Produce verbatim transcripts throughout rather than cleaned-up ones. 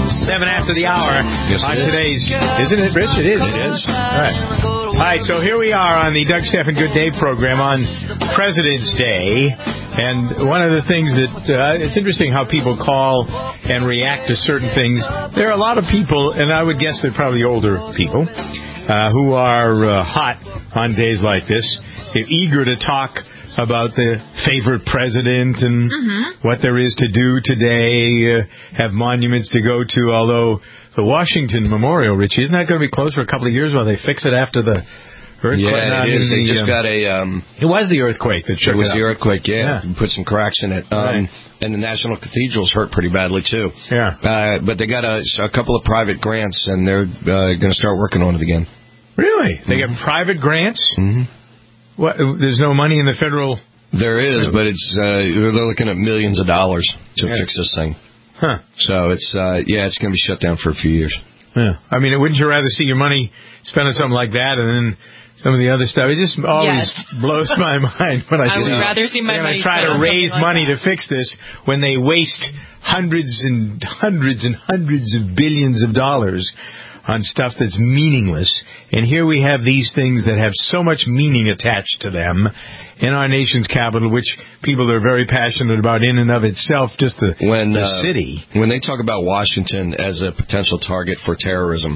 Seven after the hour. Yes, on it is. today's, isn't it, Rich? It is. It is. All right. All right, so here we are on the Doug Stephan Good Day program on President's Day. And one of the things that, uh, it's interesting how people call and react to certain things. There are a lot of people, and I would guess they're probably older people, uh, who are uh, hot on days like this. They're eager to talk about the favorite president and mm-hmm. what there is to do today, uh, have monuments to go to, although the Washington Memorial, Richie, isn't that going to be closed for a couple of years while they fix it after the earthquake? Yeah, it is. They just um, got a... Um, it was the earthquake that shook it was it the earthquake, yeah. yeah. Put some cracks in it. Um, right. And the National Cathedral's hurt pretty badly, too. Yeah. Uh, but they got a, a couple of private grants, and they're uh, going to start working on it again. Really? They mm-hmm. get private grants? Mm-hmm. What? There's no money in the federal... There is, but it's uh, they're looking at millions of dollars to yeah. fix this thing. Huh. So it's, uh, yeah, it's going to be shut down for a few years. Yeah. I mean, wouldn't you rather see your money spent on something like that and then some of the other stuff? It just always yes. blows my mind when I, I see would rather see my money try to raise like money that. to fix this when they waste hundreds and hundreds and hundreds of billions of dollars on stuff that's meaningless. And here we have these things that have so much meaning attached to them in our nation's capital, which people are very passionate about in and of itself, just the, when, the uh, city. When they talk about Washington as a potential target for terrorism,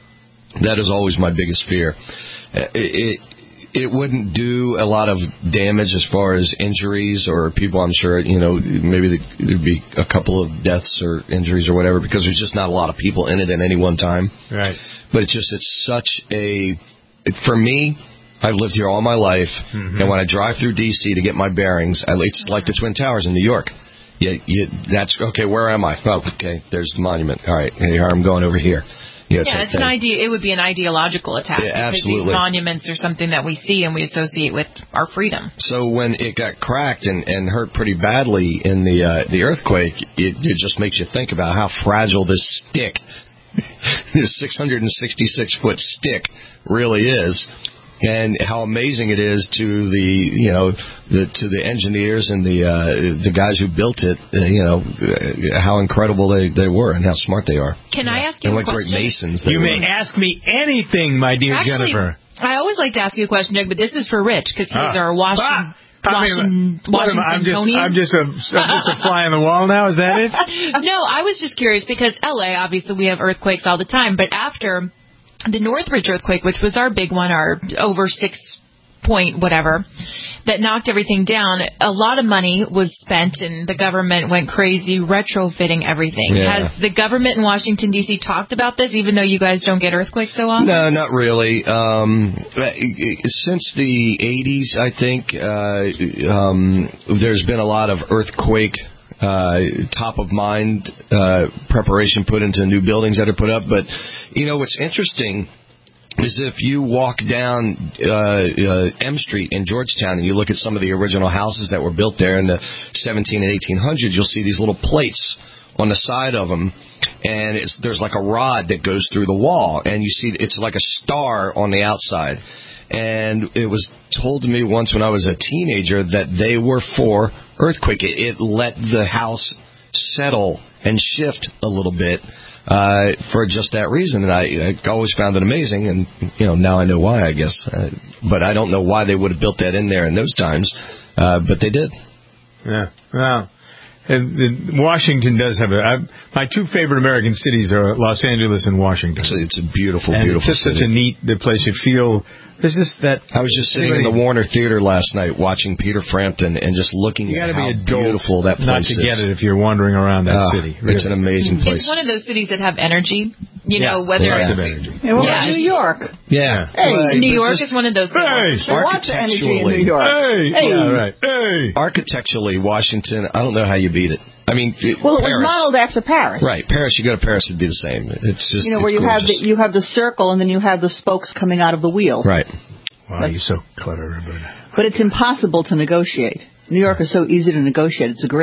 that is always my biggest fear. It, it, it wouldn't do a lot of damage as far as injuries or people, I'm sure, you know, maybe there'd be a couple of deaths or injuries or whatever because there's just not a lot of people in it at any one time. Right. But it's just, it's such a, for me, I've lived here all my life, mm-hmm. and when I drive through D C to get my bearings, it's like the Twin Towers in New York. You, you, that's, okay, where am I? Oh, okay, there's the monument. All right, here I'm going over here. Yeah, it's, yeah, it's an idea. It would be an ideological attack. Yeah, absolutely. Because these monuments are something that we see and we associate with our freedom. So when it got cracked and, and hurt pretty badly in the uh, the earthquake, it, it just makes you think about how fragile this stick, this six hundred sixty-six foot stick, really is. And how amazing it is to the, you know, the, to the engineers and the uh, the guys who built it, uh, you know, uh, how incredible they, they were and how smart they are. Can I ask you and a question? And what great masons they You were. may ask me anything, my dear Actually, Jennifer. I always like to ask you a question, Doug, but this is for Rich, because he's ah. our Washington... Ah. I mean, Washington, I'm just, Washingtonian? I'm just a, I'm just a fly on the wall now. Is that it? No, I was just curious because L A, obviously, we have earthquakes all the time. But after the Northridge earthquake, which was our big one, our over six point whatever, that knocked everything down, a lot of money was spent and the government went crazy retrofitting everything. Yeah. Has the government in Washington, D C talked about this, even though you guys don't get earthquakes so often? No, not really. Um, since the eighties, I think, uh, um, there's been a lot of earthquake uh, top-of-mind uh, preparation put into new buildings that are put up. But, you know, what's interesting is if you walk down uh, uh, M Street in Georgetown and you look at some of the original houses that were built there in the seventeen and eighteen hundreds, you'll see these little plates on the side of them, and it's, there's like a rod that goes through the wall, and you see it's like a star on the outside. And it was told to me once when I was a teenager that they were for earthquake. It, it let the house settle and shift a little bit. Uh, for just that reason, and I, I always found it amazing, and you know now I know why, I guess. Uh, but I don't know why they would have built that in there in those times, uh, but they did. Yeah, well, and, and Washington does have a. I, my two favorite American cities are Los Angeles and Washington. So it's a beautiful, and beautiful. It's just city. such a neat place. You feel. There's just that. I was just sitting anybody, in the Warner Theater last night watching Peter Frampton and just looking at how beautiful that place not to is. get it if you're wandering around that uh, city. Really. It's an amazing place. It's one of those cities that have energy. You yeah, know, whether lots it's of energy. Hey, what yeah, about New York? Yeah. Hey, well, New York just, is one of those. Hey, There's lots of energy in New York. Hey, hey. Yeah, right. Hey. Architecturally, Washington, I don't know how you beat it. I mean, it, well, it Paris. was modeled after Paris. Right, Paris. You go to Paris, it'd be the same. It's just you know it's where you gorgeous. have the you have the circle and then you have the spokes coming out of the wheel. Right. Wow, you're so clever, Roberta. But it's impossible to negotiate. New York is so easy to negotiate. It's a grid.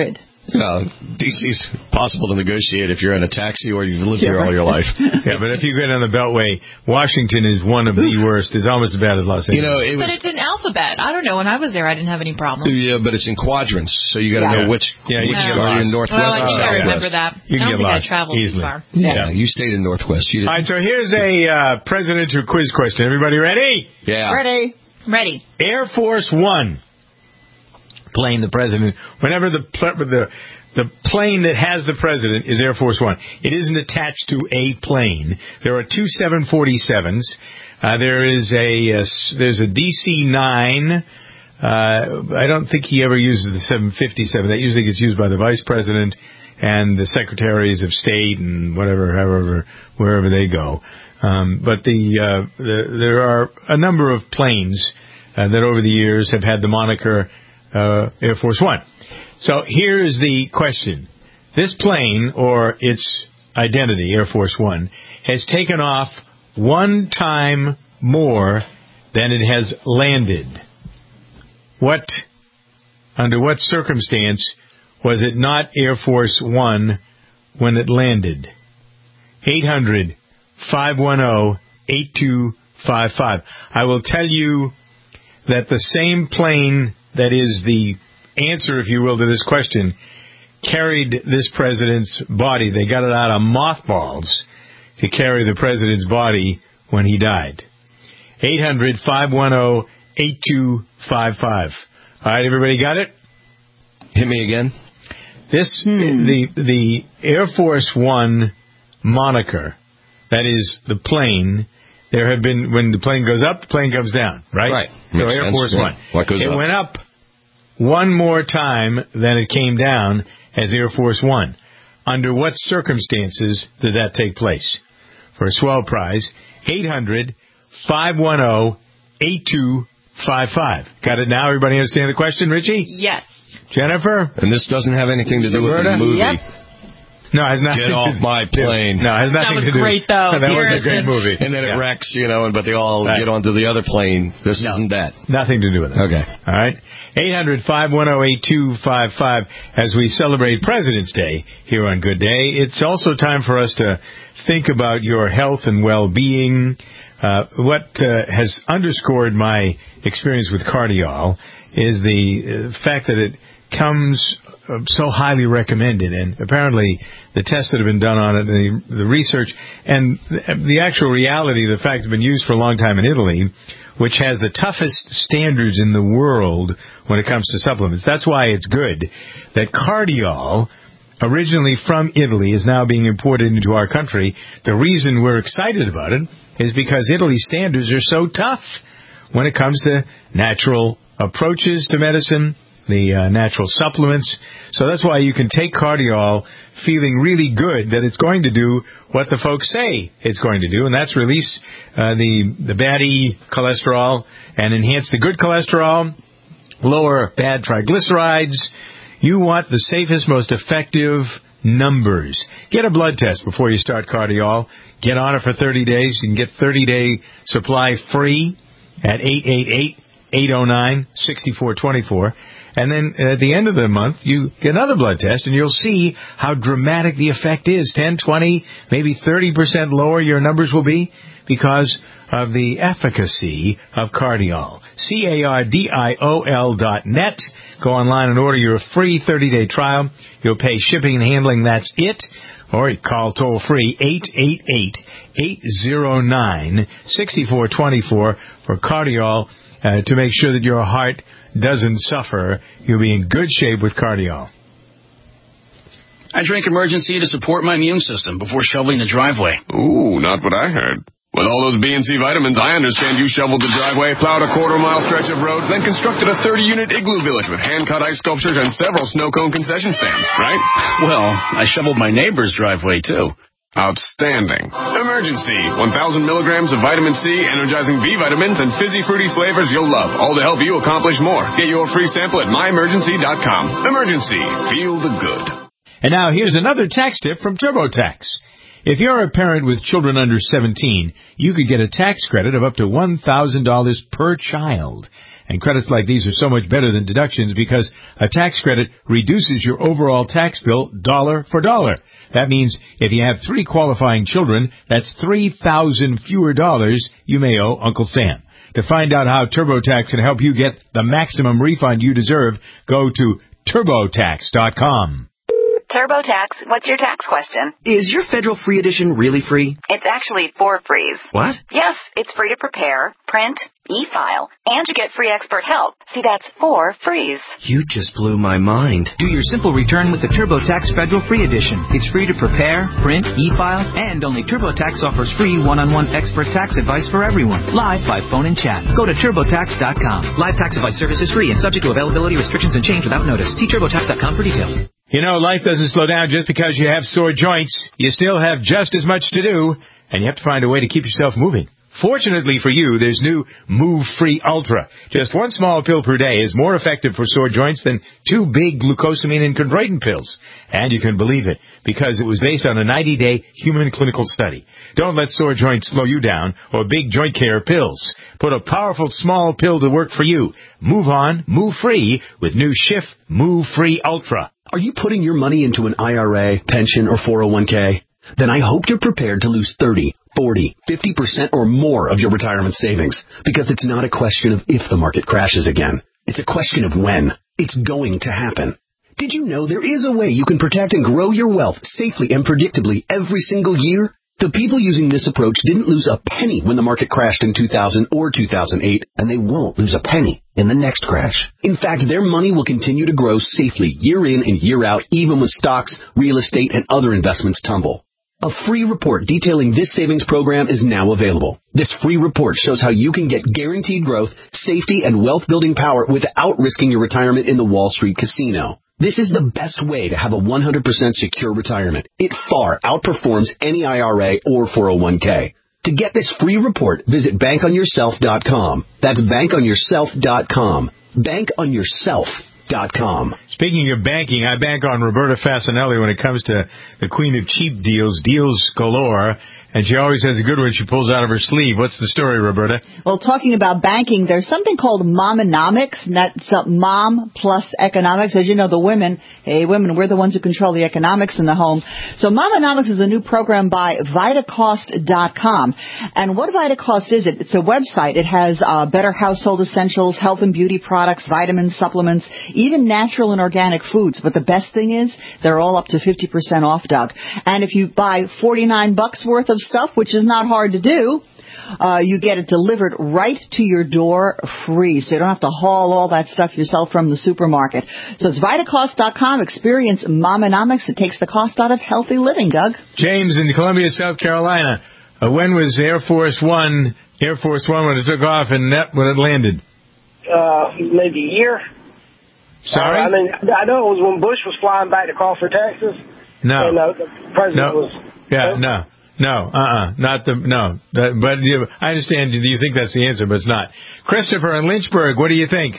Uh, D C's possible to negotiate if you're in a taxi or you've lived here all your life. Yeah, but if you get on the Beltway, Washington is one of the worst. It's almost as bad as Los Angeles. You know, it was, but it's an alphabet. I don't know. When I was there, I didn't have any problem. Yeah, but it's in quadrants, so you got to Yeah. know which. Yeah, you which can get are you lost. in Northwest Well, I or think I Southwest? remember that. You I can don't get think lost I traveled easily. too far. Yeah, Yeah. you stayed in Northwest. You All right, didn't. so here's a uh, presidential quiz question. Everybody ready? Yeah. Ready? Ready. Air Force One plane, the president, whenever the pl- the the plane that has the president is Air Force One. It isn't attached to a plane. There are two seven forty-sevens. Uh, there is a uh, there's a D C nine. Uh, I don't think he ever uses the seven fifty-seven. That usually gets used by the vice president and the secretaries of state and whatever, however, wherever they go. Um, but the, uh, the there are a number of planes uh, that over the years have had the moniker uh, Air Force One. So here's the question. This plane, or its identity, Air Force One, has taken off one time more than it has landed. What, under what circumstance was it not Air Force One when it landed? eight hundred, five one zero, eight two five five. I will tell you that the same plane that is the answer, if you will, to this question carried this president's body. They got it out of mothballs to carry the president's body when he died. eight hundred, five one zero, eight two five five. All right, everybody got it? Hit me again. This, hmm. the the Air Force One moniker, that is the plane, there have been, when the plane goes up, the plane comes down, right? Right. So Makes Air sense. Force Yeah. One. What goes it up? went up one more time than it came down as Air Force One. Under what circumstances did that take place? For a swell prize, eight hundred, five one zero, eight two five five. Got it now? Everybody understand the question, Richie? Yes. Jennifer? And this doesn't have anything to do with Roberta? the movie. Yep. No, it has nothing Get to off do. my plane. No, it has nothing That was to do. great, though. That was a great Harrison. movie. And then it Yeah. wrecks, you know, but they all Right. get onto the other plane. This isn't that. Nothing to do with it. Okay. All right. eight hundred, five one zero, eight two five five. As we celebrate President's Day here on Good Day, it's also time for us to think about your health and well-being. Uh, what uh, has underscored my experience with Cardiol is the uh, fact that it comes uh, so highly recommended, and apparently the tests that have been done on it, the, the research, and the, the actual reality, the fact it's been used for a long time in Italy, which has the toughest standards in the world when it comes to supplements. That's why it's good that Cardiol, originally from Italy, is now being imported into our country. The reason we're excited about it is because Italy's standards are so tough when it comes to natural approaches to medicine, the uh, natural supplements. So that's why you can take Cardiol feeling really good that it's going to do what the folks say it's going to do, and that's release uh, the, the baddie cholesterol and enhance the good cholesterol, lower bad triglycerides. You want the safest, most effective numbers. Get a blood test before you start Cardiol. Get on it for thirty days. You can get thirty-day supply free at eight eight eight, eight oh nine, six four two four. And then at the end of the month, you get another blood test, and you'll see how dramatic the effect is. ten, twenty, maybe thirty percent lower your numbers will be because of the efficacy of Cardiol. C A R D I O L dot net. Go online and order your free thirty-day trial. You'll pay shipping and handling, that's it. Or you call toll-free eight eight eight, eight oh nine, six four two four for Cardiol uh, to make sure that your heart doesn't suffer. You'll be in good shape with Cardiol. I drink Emergency to support my immune system before shoveling the driveway. Ooh, not what I heard. With all those B and C vitamins, I understand you shoveled the driveway, plowed a quarter-mile stretch of road, then constructed a thirty-unit igloo village with hand-cut ice sculptures and several snow cone concession stands, right? Well, I shoveled my neighbor's driveway, too. Outstanding. Emergency. one thousand milligrams of vitamin C, energizing B vitamins, and fizzy fruity flavors you'll love, all to help you accomplish more. Get your free sample at my emergency dot com. Emergency. Feel the good. And now here's another tax tip from TurboTax. If you're a parent with children under seventeen, you could get a tax credit of up to one thousand dollars per child. And credits like these are so much better than deductions because a tax credit reduces your overall tax bill dollar for dollar. That means if you have three qualifying children, that's three thousand fewer dollars you may owe Uncle Sam. To find out how TurboTax can help you get the maximum refund you deserve, go to turbo tax dot com. TurboTax, what's your tax question? Is your federal free edition really free? It's actually four frees. What? Yes, it's free to prepare, print, e-file, and you get free expert help. See, that's four frees. You just blew my mind. Do your simple return with the TurboTax Federal Free Edition. It's free to prepare, print, e-file, and only TurboTax offers free one-on-one expert tax advice for everyone, live by phone and chat. Go to turbo tax dot com. Live tax advice service is free and subject to availability restrictions and change without notice. See turbo tax dot com for details. You know, life doesn't slow down just because you have sore joints. You still have just as much to do, and you have to find a way to keep yourself moving. Fortunately for you, there's new Move Free Ultra. Just one small pill per day is more effective for sore joints than two big glucosamine and chondroitin pills. And you can believe it, because it was based on a ninety-day human clinical study. Don't let sore joints slow you down or big joint care pills. Put a powerful small pill to work for you. Move on, move free with new Schiff Move Free Ultra. Are you putting your money into an I R A, pension, or four oh one k? Then I hope you're prepared to lose thirty, forty, fifty percent or more of your retirement savings, because it's not a question of if the market crashes again. It's a question of when. It's going to happen. Did you know there is a way you can protect and grow your wealth safely and predictably every single year? The people using this approach didn't lose a penny when the market crashed in two thousand or two thousand eight, and they won't lose a penny in the next crash. In fact, their money will continue to grow safely year in and year out, even when stocks, real estate, and other investments tumble. A free report detailing this savings program is now available. This free report shows how you can get guaranteed growth, safety, and wealth-building power without risking your retirement in the Wall Street casino. This is the best way to have a one hundred percent secure retirement. It far outperforms any I R A or four oh one k. To get this free report, visit bank on yourself dot com. That's bank on yourself dot com. bank on yourself dot com. Speaking of banking, I bank on Roberta Fasanelli when it comes to the queen of cheap deals, deals galore, and she always has a good one she pulls out of her sleeve. What's the story, Roberta? Well, talking about banking, there's something called Momonomics, and that's uh, mom plus economics. As you know, the women, hey, women, we're the ones who control the economics in the home. So Momonomics is a new program by Vitacost dot com. And what Vitacost is, it? It's a website. It has uh, better household essentials, health and beauty products, vitamins, supplements, even natural and organic foods. But the best thing is, they're all up to fifty percent off, Doug. And if you buy forty-nine bucks worth of stuff, which is not hard to do, uh, you get it delivered right to your door free. So you don't have to haul all that stuff yourself from the supermarket. So it's Vitacost dot com. Experience Momonomics. It takes the cost out of healthy living, Doug. James in Columbia, South Carolina. Uh, when was Air Force One, Air Force One when it took off and net when it landed? Uh, maybe a year. Sorry? Uh, I mean, I know it was when Bush was flying back to Crawford, Texas. No. And uh, the president no. was... Yeah, no. No, uh-uh, not the, no. That, but you, I understand you, you think that's the answer, but it's not. Christopher in Lynchburg, what do you think?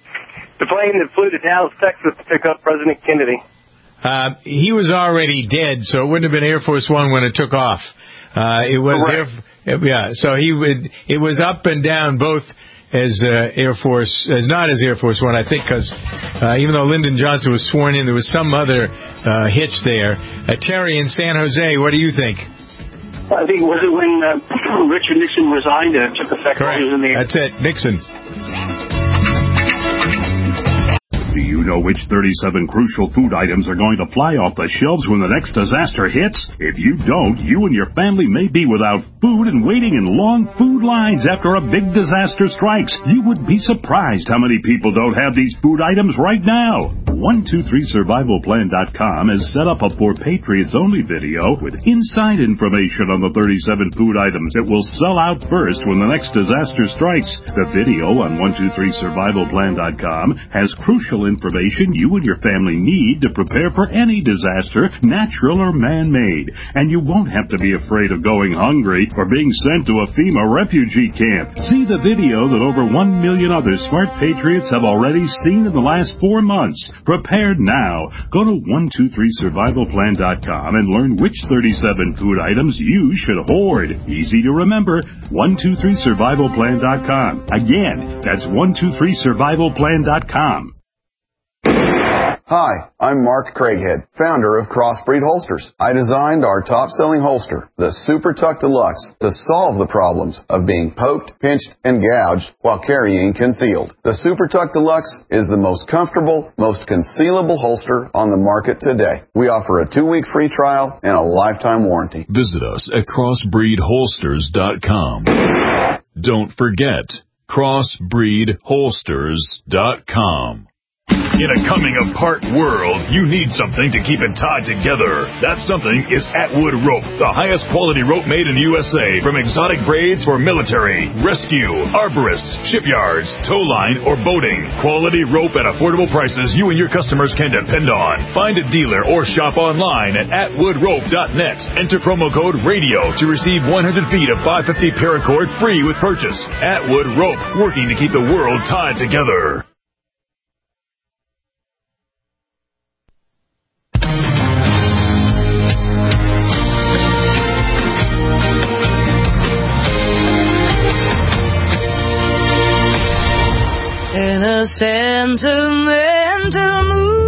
The plane that flew to Dallas, Texas to pick up President Kennedy. Uh, he was already dead, so it wouldn't have been Air Force One when it took off. Uh, it was Air, yeah, so he would, it was up and down both as uh, Air Force, as not as Air Force One, I think, because uh, even though Lyndon Johnson was sworn in, there was some other uh, hitch there. Uh, Terry in San Jose, what do you think? I think, was it when uh, Richard Nixon resigned and it took effect? Correct. In the That's it, Nixon. Do you know which thirty-seven crucial food items are going to fly off the shelves when the next disaster hits? If you don't, you and your family may be without food and waiting in long food lines after a big disaster strikes. You would be surprised how many people don't have these food items right now. one two three survival plan dot com has set up a For Patriots Only video with inside information on the thirty-seven food items that will sell out first when the next disaster strikes. The video on one two three survival plan dot com has crucial information you and your family need to prepare for any disaster, natural or man-made. And you won't have to be afraid of going hungry or being sent to a FEMA refugee camp. See the video that over one million other smart patriots have already seen in the last four months. Prepare now. Go to one two three survival plan dot com and learn which thirty-seven food items you should hoard. Easy to remember. one two three survival plan dot com. Again, that's one two three survival plan dot com. Hi, I'm Mark Craighead, founder of Crossbreed Holsters. I designed our top-selling holster, the Super Tuck Deluxe, to solve the problems of being poked, pinched, and gouged while carrying concealed. The Super Tuck Deluxe is the most comfortable, most concealable holster on the market today. We offer a two-week free trial and a lifetime warranty. Visit us at crossbreed holsters dot com. Don't forget, crossbreed holsters dot com. In a coming-apart world, you need something to keep it tied together. That something is Atwood Rope, the highest quality rope made in the U S A. From exotic braids for military, rescue, arborists, shipyards, tow line, or boating. Quality rope at affordable prices you and your customers can depend on. Find a dealer or shop online at atwood rope dot net. Enter promo code RADIO to receive one hundred feet of five fifty paracord free with purchase. Atwood Rope, working to keep the world tied together. In a sentimental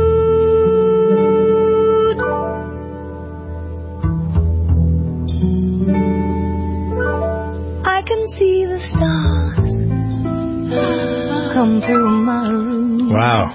mood, I can see the stars come through my room. Wow.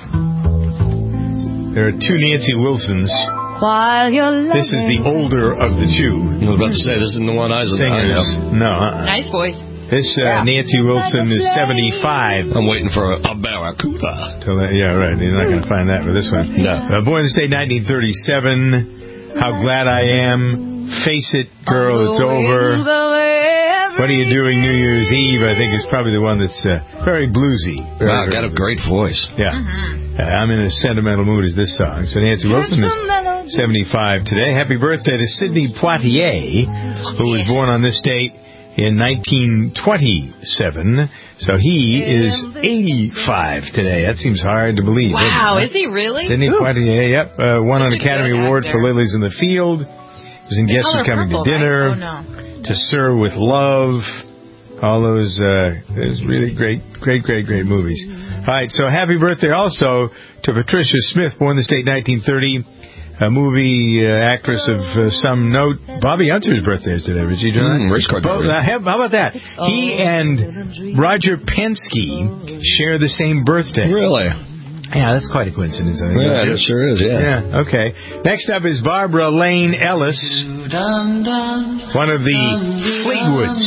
There are two Nancy Wilsons. While you're This is the older of the two. I was about to say, this isn't the one I was Singers. No. Uh-uh. Nice voice. This uh, yeah. Nancy Wilson is seventy-five. I'm waiting for a, a barracuda. Till that, yeah, right. You're not going to find that with this one. No. Uh, born in the state nineteen thirty-seven. How glad I am. Face it, girl, it's over. What are you doing New Year's Eve? I think is probably the one that's uh, very bluesy. Very, wow, got a great voice. Yeah. Mm-hmm. Uh, I'm in a sentimental mood as this song. So Nancy Wilson is seventy-five today. Happy birthday to Sidney Poitier, who was born on this date in nineteen twenty-seven. So he is eighty-five today. That seems hard to believe. Wow, is he really? Sidney Ooh. Poitier, yep. Uh, won an Academy Award for Lilies in the Field. Was in Guess Who's Coming purple, to Dinner. Right? Oh, no. To Sir with Love. All those, uh, those really great, great, great, great movies. All right, so happy birthday also to Patricia Smith, born this date nineteen thirty. A movie uh, actress of uh, some note. Bobby Unser's birthday is today, Richie. Mm, race car driver. Uh, how about that? He and Roger Penske share the same birthday. Really? Yeah, that's quite a coincidence, I think. Yeah, it sure is, yeah. Yeah, okay. Next up is Barbara Lane Ellis, one of the Fleetwoods.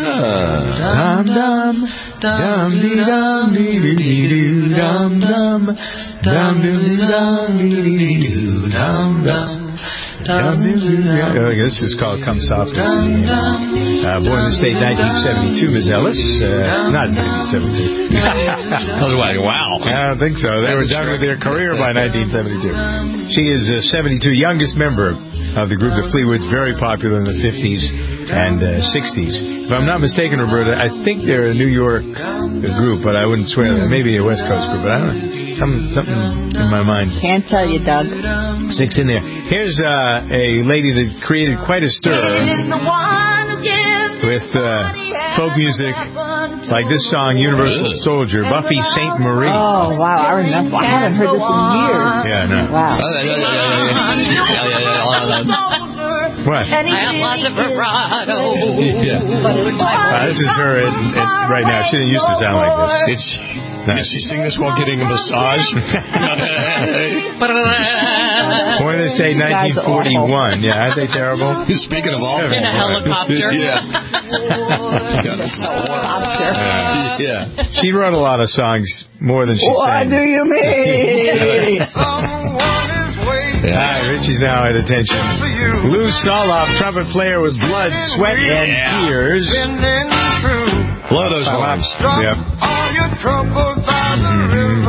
Ah. Dum dum, dum dee dum dee dee doo dum dum, dum doo dum dee dee doo dum dum. Uh, this is called Come Softly to Me. Uh, born in the state nineteen seventy-two, Miz Ellis. Uh, not nineteen seventy-two. Wow. I don't think so. They That's were done with their career by nineteen seventy-two. She is uh, seventy-two, youngest member of the group The Fleetwoods, very popular in the fifties and uh, sixties. If I'm not mistaken, Roberta, I think they're a New York group, but I wouldn't swear that. Maybe a West Coast group, but I don't know. Some, something in my mind. Can't tell you, Doug. Six in there. Here's uh, a lady that created quite a stir with uh, folk music like this song, Universal Soldier, Buffy Sainte Marie. Oh, wow. I remember. I haven't heard this in years. Yeah, no. Wow. What? I have lots of bravado. Yeah. Uh, this is her at, at, right now. She didn't used to sound like this. It's... Did she sing this while getting a massage? Born in the state nineteen forty-one. Yeah, aren't they terrible? Speaking of awful. In a helicopter. Yeah. uh, yeah. She wrote a lot of songs, more than she what sang. What do you mean? Yeah. All right, Richie's now at attention. Lou Soloff, trumpet player with blood, sweat, yeah. and tears. Blow those horns. Yep. Mm-hmm.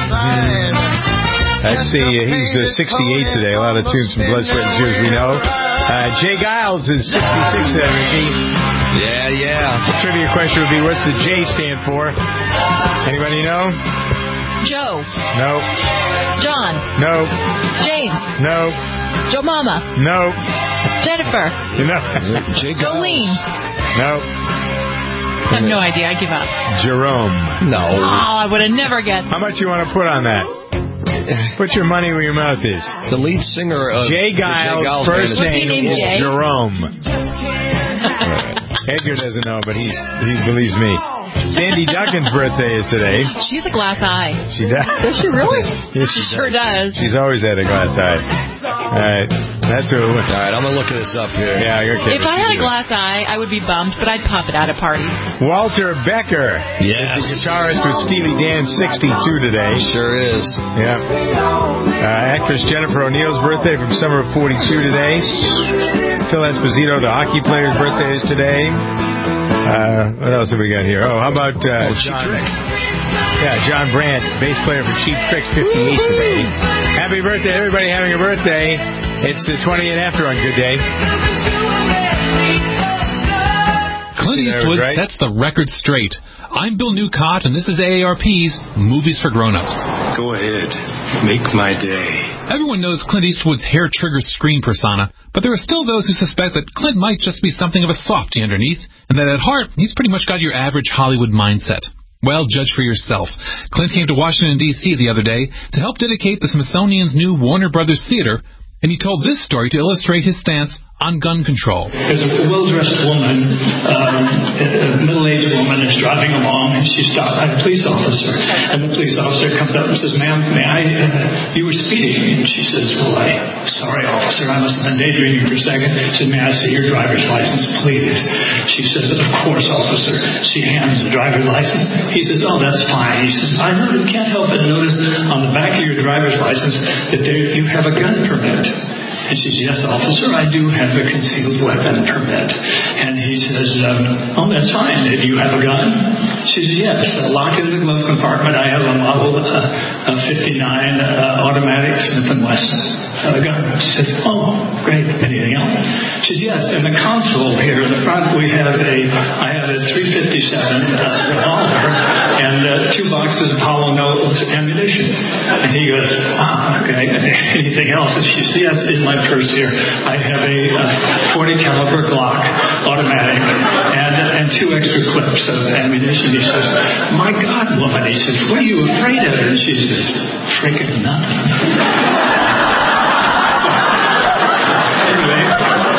Let's see, he's uh, sixty-eight today. A lot of tunes from Blood, Sweat, and Tears we know. Uh, Jay Giles is sixty-six today, Ricky. Yeah, yeah. The trivia question would be, what's the J stand for? Anybody know? Joe. No. John. No. James. No. Joe Mama. No. Jennifer. No. Jolene. No. I have no idea. I give up. Jerome. No. Oh, I would have never guessed. How much you want to put on that? Put your money where your mouth is. The lead singer of Jay Giles' Jay Giles first band name is Jay? Jerome. Edgar doesn't know, but he's, he believes me. Sandy Duncan's birthday is today. She's a glass eye. She does. Does she really? Yes, She she sure does. She's always had a glass eye. All right. That's who. All right, I'm going to look this up here. Yeah, okay. If I had a glass eye, I would be bummed, but I'd pop it out at parties. Walter Becker. Yes. Is the guitarist with Steely Dan, sixty-two today. Sure is. Yeah. Uh, actress Jennifer O'Neill's birthday from summer of forty-two today. Phil Esposito, the hockey player's birthday is today. Uh, what else have we got here? Oh, how about uh, Oh, Cheap John? Trick. Yeah, John Brandt, bass player for Cheap Trick, fifty-eight today. Happy birthday, everybody having a birthday. It's the twenty and after on Good Day. Clint Eastwood right? sets the record straight. I'm Bill Newcott, and this is A A R P's Movies for Grown-Ups. Go ahead. Make my day. Everyone knows Clint Eastwood's hair-trigger screen persona, but there are still those who suspect that Clint might just be something of a softie underneath, and that at heart, he's pretty much got your average Hollywood mindset. Well, judge for yourself. Clint came to Washington, D C the other day to help dedicate the Smithsonian's new Warner Brothers Theater, and he told this story to illustrate his stance on gun control. There's a well-dressed woman, um, a middle-aged woman, is driving along, and she's stopped by a police officer. And the police officer comes up and says, "Ma'am, may I, uh, you were speeding." And she says, "Well, I, sorry, officer, I must have been daydreaming for a second." She says, "May I see your driver's license, please?" She says, "Of course, officer." She hands the driver's license. He says, "Oh, that's fine." He says, "I really can't help but notice on the back of your driver's license that there you have a gun permit." And she says, "Yes, officer, I do have a concealed weapon permit." And he says, um, "Oh, that's fine. Do you have a gun?" She says, "Yes, uh, locked in the glove compartment. I have a model uh, a fifty-nine uh, automatic Smith and Wesson uh, gun." She says, "Oh, great. Anything else?" She says, "Yes, in the console here in the front we have a, I have a three fifty-seven uh, revolver and uh, two boxes of hollow nose ammunition." And he goes, "Ah, okay. Anything else?" And she says, "Yes, in my purse here, I have a uh, forty caliber Glock automatic and uh, and two extra clips of ammunition." He says, "My God, woman," he says, "what are you afraid of?" And she says, "Freaking nothing." Anyway,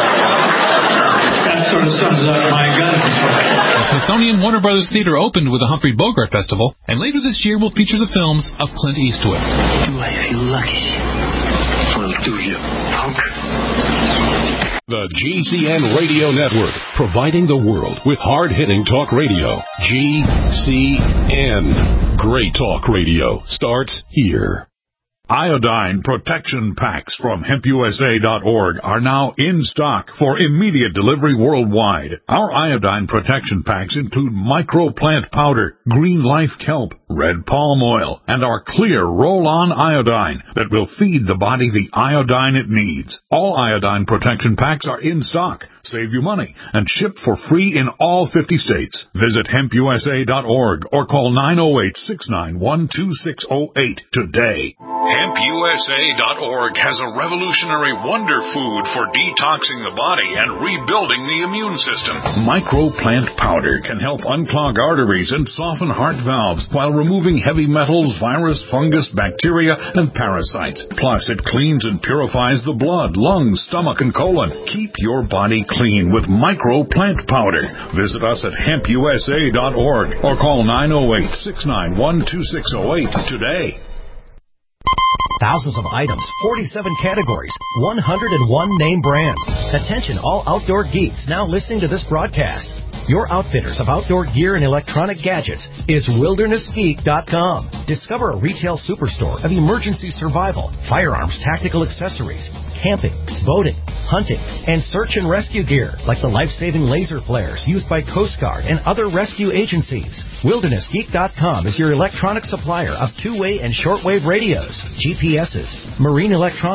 that sort of sums up my gun control. The Smithsonian Warner Brothers Theater opened with the Humphrey Bogart Festival, and later this year will feature the films of Clint Eastwood. Do I feel lucky? Well, do you, punk? The G C N Radio Network, providing the world with hard-hitting talk radio. G C N. Great talk radio starts here. Iodine protection packs from hemp U S A dot org are now in stock for immediate delivery worldwide. Our iodine protection packs include microplant powder, green life kelp, red palm oil, and our clear roll-on iodine that will feed the body the iodine it needs. All iodine protection packs are in stock. Save you money and ship for free in all fifty states. Visit hemp U S A dot org or call nine oh eight, six nine one, two six oh eight today. hemp U S A dot org has a revolutionary wonder food for detoxing the body and rebuilding the immune system. Microplant powder can help unclog arteries and soften heart valves while removing heavy metals, virus, fungus, bacteria, and parasites. Plus, it cleans and purifies the blood, lungs, stomach, and colon. Keep your body clean with Microplant powder. Visit us at hemp U S A dot org or call nine oh eight, six nine one, two six oh eight today. Thousands of items, forty-seven categories, one hundred one name brands. Attention all outdoor geeks now listening to this broadcast. Your outfitters of outdoor gear and electronic gadgets is wilderness geek dot com. Discover a retail superstore of emergency survival, firearms, tactical accessories, camping, boating, hunting, and search and rescue gear like the life-saving laser flares used by Coast Guard and other rescue agencies. wilderness geek dot com is your electronic supplier of two-way and shortwave radios, G P S's, marine electronics,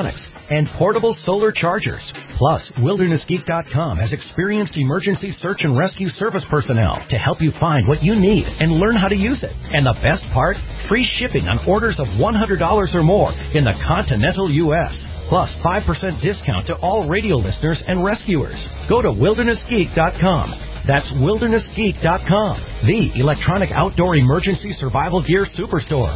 and portable solar chargers. Plus, Wilderness Geek dot com has experienced emergency search and rescue service personnel to help you find what you need and learn how to use it. And the best part? Free shipping on orders of one hundred dollars or more in the continental U S Plus, five percent discount to all radio listeners and rescuers. Go to Wilderness Geek dot com. That's Wilderness Geek dot com, the electronic outdoor emergency survival gear superstore.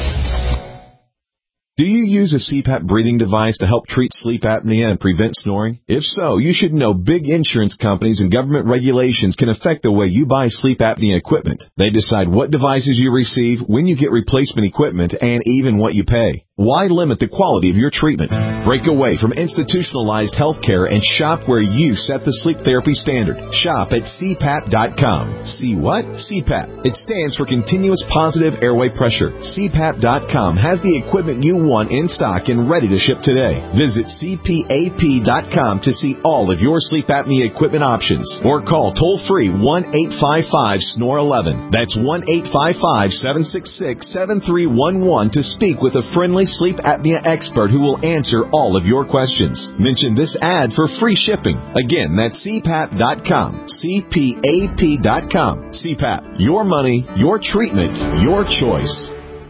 Do you use a C PAP breathing device to help treat sleep apnea and prevent snoring? If so, you should know big insurance companies and government regulations can affect the way you buy sleep apnea equipment. They decide what devices you receive, when you get replacement equipment, and even what you pay. Why limit the quality of your treatment? Break away from institutionalized health care and shop where you set the sleep therapy standard. Shop at C PAP dot com. See what? C PAP. It stands for Continuous Positive Airway Pressure. C PAP dot com has the equipment you want in stock and ready to ship today. Visit C P A P dot com to see all of your sleep apnea equipment options. Or call toll-free one eight five five S N O R eleven. That's one eight five five, seven six six, seven three one one to speak with a friendly sleep apnea expert who will answer all of your questions. Mention this ad for free shipping. Again, that's C PAP dot com. C P A P dot com. C PAP. Your money, your treatment, your choice.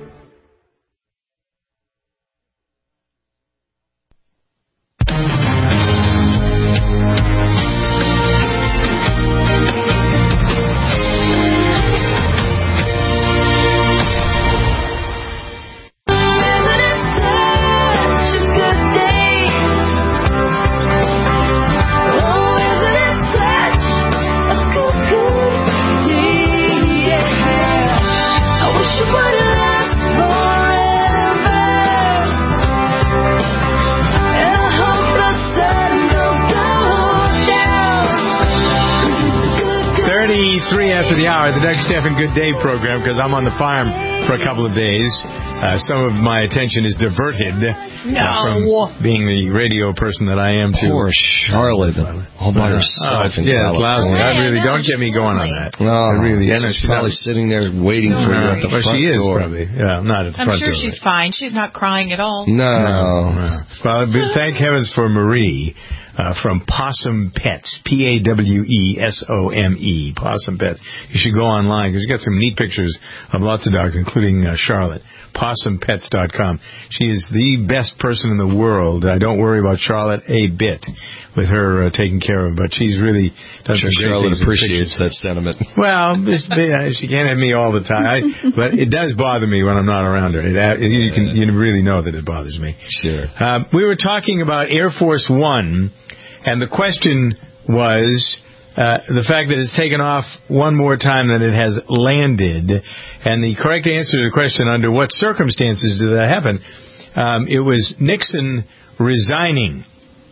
After the hour, the Doug Stephan Good Day program, because I'm on the farm for a couple of days. Uh, some of my attention is diverted no. uh, from being the radio person that I am to. Poor Charlotte, all by herself. Oh, it's, yeah, it's lousy. I really yeah, don't get me going on that. No, I really. Yeah, no, she's probably not sitting there waiting for you at the well, front she is door. Probably. Yeah, not at the I'm front sure door. she's fine. She's not crying at all. No. no. no. Well, thank heavens for Marie. Uh, from Possum Pets, P A W E S O M E, Possum Pets. You should go online because you got some neat pictures of lots of dogs, including uh, Charlotte. Possum Pets dot com. She is the best person in the world. I don't worry about Charlotte a bit with her uh, taking care of, but she's really done sure some great Charlotte things. appreciates that sentiment. Well, this, she can't have me all the time, I, but it does bother me when I'm not around her. It, it, you can you really know that it bothers me. Sure. Uh, we were talking about Air Force One. And the question was uh, the fact that it's taken off one more time than it has landed. And the correct answer to the question, under what circumstances did that happen? Um, it was Nixon resigning.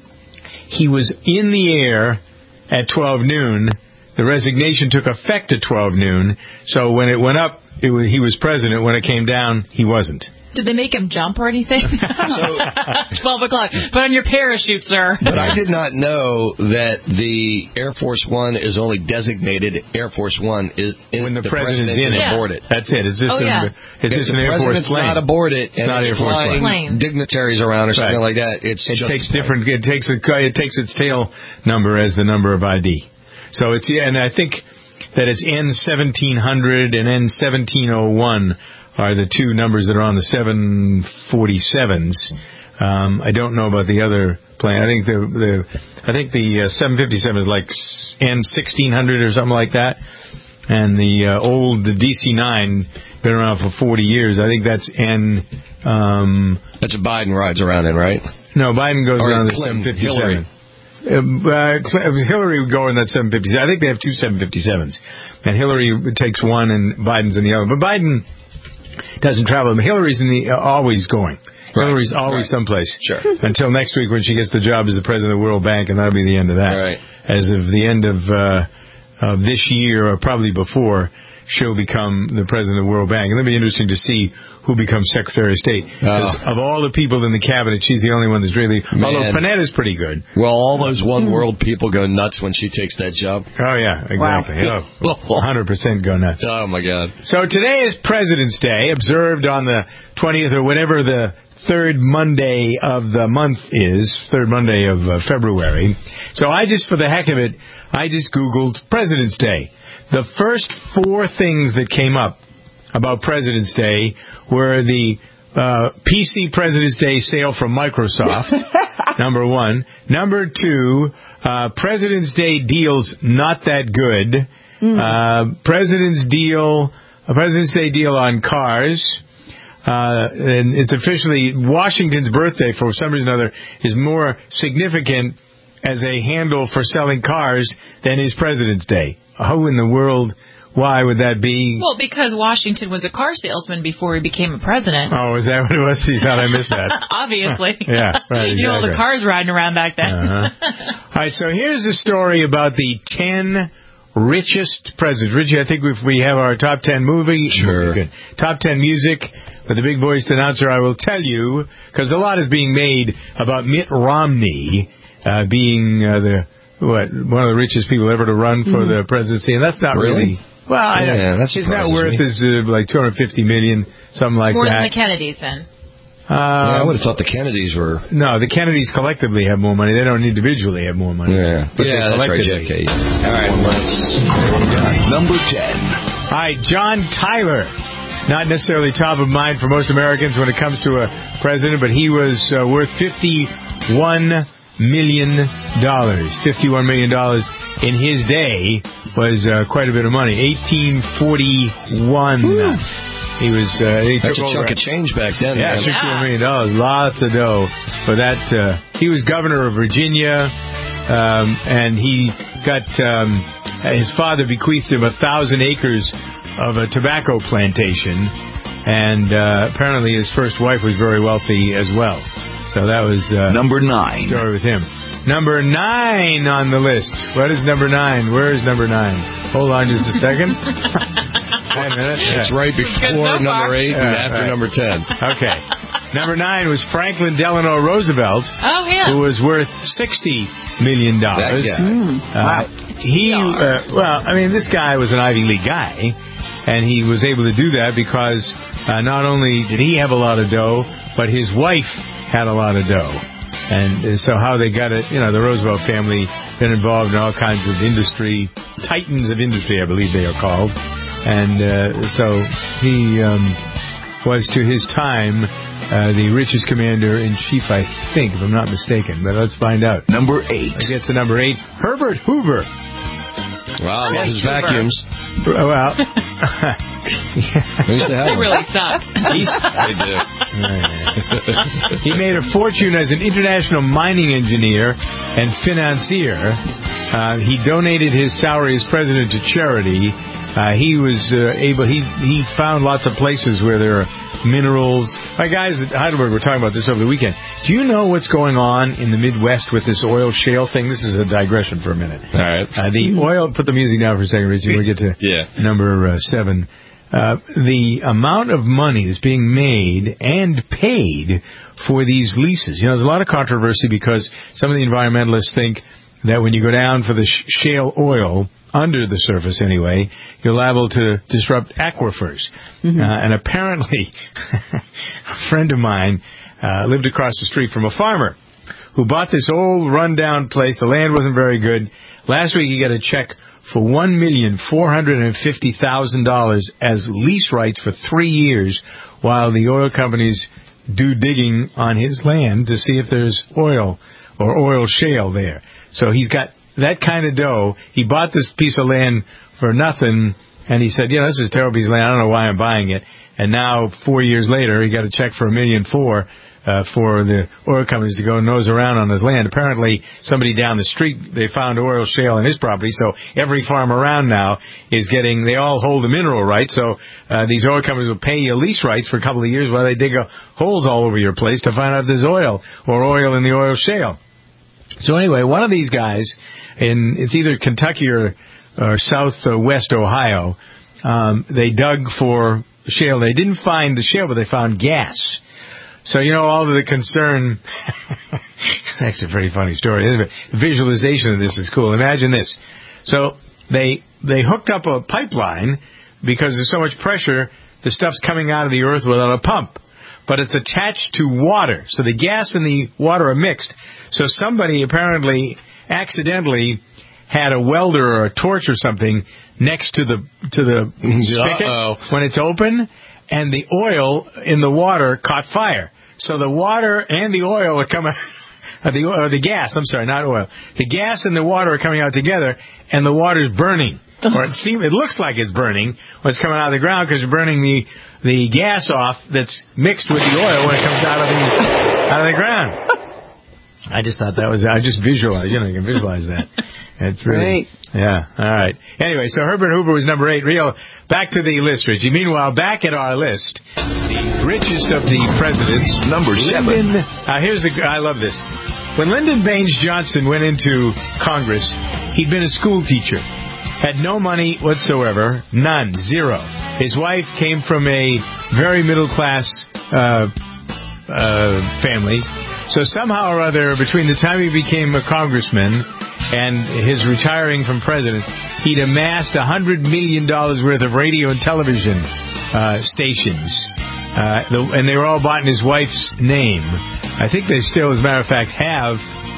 He was in the air at twelve noon. The resignation took effect at twelve noon. So when it went up, it was, he was president. When it came down, he wasn't. Did they make him jump or anything? So, twelve o'clock. Put on your parachute, sir. But I did not know that the Air Force One is only designated Air Force One is in when the, the president's president in is it. aboard it. That's it. Is this, oh, an, yeah. is this if an the Air Force president's plane? not aboard it and it's not it's Air Force flying plane. dignitaries around or something right. like that, it's it takes time. different. It takes a, it takes its tail number as the number of I D. So it's yeah, and I think that it's N seventeen hundred and N seventeen oh one. Are the two numbers that are on the seven forty-sevens. Um, I don't know about the other plane. I think the the I think the uh, seven fifty-seven is like N sixteen hundred or something like that. And the uh, old D C nine, been around for forty years. I think that's N. Um, that's what Biden rides around in, right? No, Biden goes or around the Clinton, seven fifty-seven. Hillary. Uh, Hillary would go in that seven fifty-seven. I think they have two seven fifty-sevens. And Hillary takes one and Biden's in the other. But Biden doesn't travel. Hillary's in the uh, always going. Right. Hillary's always right. someplace. Sure. Until next week when she gets the job as the president of the World Bank, and that'll be the end of that. Right. As of the end of uh, of this year, or probably before, she'll become the president of the World Bank. And it'll be interesting to see who becomes Secretary of State. Because uh, of all the people in the cabinet, she's the only one that's really... Man. Although Panetta's pretty good. Well, all those one world people go nuts when she takes that job. Oh, yeah, exactly. Wow. Oh, one hundred percent go nuts. Oh, my God. So today is President's Day, observed on the twentieth or whenever the third Monday of the month is, third Monday of uh, February. So I just, for the heck of it, I just Googled President's Day. The first four things that came up about President's Day were the uh, P C President's Day sale from Microsoft, number one. Number two, uh, President's Day deals not that good. Mm. Uh, President's deal, a President's Day deal on cars. Uh, and it's officially Washington's birthday, for some reason or other, is more significant as a handle for selling cars than is President's Day. How in the world, why would that be? Well, because Washington was a car salesman before he became a president. Oh, is that what it was? He thought I missed that. Obviously. Yeah, right. Exactly. You know, all the cars riding around back then. Uh-huh. All right, so here's a story about the ten richest presidents. Richie, I think if we have our top ten movie, sure. Good. Top ten music with the big voiced announcer, I will tell you, because a lot is being made about Mitt Romney uh, being uh, the what one of the richest people ever to run for mm. the presidency, and that's not really. really well, I don't, yeah, his net worth me. is uh, like two hundred fifty million dollars, something like more that. More than the Kennedys, then. Um, yeah, I would have thought the Kennedys were... No, the Kennedys collectively have more money. They don't individually have more money. Yeah, but yeah that's right, J K. All right, let's... Number ten. All right, John Tyler. Not necessarily top of mind for most Americans when it comes to a president, but he was uh, worth fifty-one million dollars. fifty-one million dollars in his day was uh, quite a bit of money. eighteen forty-one. Woo. He was. Uh, he That's took a chunk over. of change back then. Yeah, man. fifty-one million dollars. Lots of dough for that. Uh, he was governor of Virginia, um, and he got um, his father bequeathed him a thousand acres of a tobacco plantation, and uh, apparently his first wife was very wealthy as well. So that was uh, number nine. Story with him. Number nine on the list. What is number nine? Where is number nine? Hold on just a second. Wait a minute. It's yeah. right before so number eight and yeah, after right. number ten. Okay. Number nine was Franklin Delano Roosevelt. Oh, yeah. Who was worth sixty million dollars. That guy. Mm. Uh, wow. He, uh, well, I mean, this guy was an Ivy League guy, and he was able to do that because uh, not only did he have a lot of dough, but his wife had a lot of dough. And so how they got it, you know, the Roosevelt family been involved in all kinds of industry, titans of industry, I believe they are called. And uh, so he um, was, to his time, uh, the richest commander-in-chief, I think, if I'm not mistaken. But let's find out. Number eight. I get to number eight. Herbert Hoover. Wow, loves his vacuums. Well, they really suck. They do. He made a fortune as an international mining engineer and financier. Uh, he donated his salary as president to charity. Uh, he was uh, able. He he found lots of places where there are minerals. My guys at Heidelberg were talking about this over the weekend. Do you know what's going on in the Midwest with this oil shale thing? This is a digression for a minute. All right. Uh, the oil. Put the music down for a second, Richie. We'll get to yeah. number uh, seven. Uh, the amount of money that's being made and paid for these leases. You know, there's a lot of controversy because some of the environmentalists think that when you go down for the sh- shale oil, under the surface anyway, you're liable to disrupt aquifers. Mm-hmm. Uh, and apparently, a friend of mine uh, lived across the street from a farmer who bought this old rundown place. The land wasn't very good. Last week he got a check for one million four hundred fifty thousand dollars as lease rights for three years while the oil companies do digging on his land to see if there's oil or oil shale there. So he's got that kind of dough. He bought this piece of land for nothing, and he said, you know, this is a terrible piece of land. I don't know why I'm buying it. And now, four years later, he got a check for a million four uh, for the oil companies to go nose around on his land. Apparently, somebody down the street, they found oil shale in his property, so every farm around now is getting, they all hold the mineral rights, so uh, these oil companies will pay you lease rights for a couple of years while they dig a holes all over your place to find out if there's oil or oil in the oil shale. So anyway, one of these guys, in it's either Kentucky or, or southwest Ohio, um, they dug for shale. They didn't find the shale, but they found gas. So, you know, all of the concern, that's a pretty funny story, isn't it? The visualization of this is cool. Imagine this. So they they hooked up a pipeline because there's so much pressure, the stuff's coming out of the earth without a pump. but it's attached to water. So the gas and the water are mixed. So somebody apparently accidentally had a welder or a torch or something next to the to the spigot Uh-oh. when it's open, and the oil in the water caught fire. So the water and the oil are coming, uh, the or the gas. I'm sorry, not oil. The gas and the water are coming out together, and the water is burning. Or it seems it looks like it's burning when it's coming out of the ground because you're burning the the gas off that's mixed with the oil when it comes out of the out of the ground. I just thought that was I just visualized. You know, you can visualize that. It's really, Great. Yeah, all right. Anyway, so Herbert Hoover was number eight. Real, back to the list, Richie. Meanwhile, back at our list, the richest of the presidents. Number seven. Lyndon, uh, here's the, I love this. When Lyndon Baines Johnson went into Congress, he'd been a school teacher. Had no money whatsoever. None. Zero. His wife came from a very middle-class uh, uh, family. So somehow or other, between the time he became a congressman and his retiring from president, he'd amassed one hundred million dollars worth of radio and television uh, stations. Uh, the, and they were all bought in his wife's name. I think they still, as a matter of fact, have,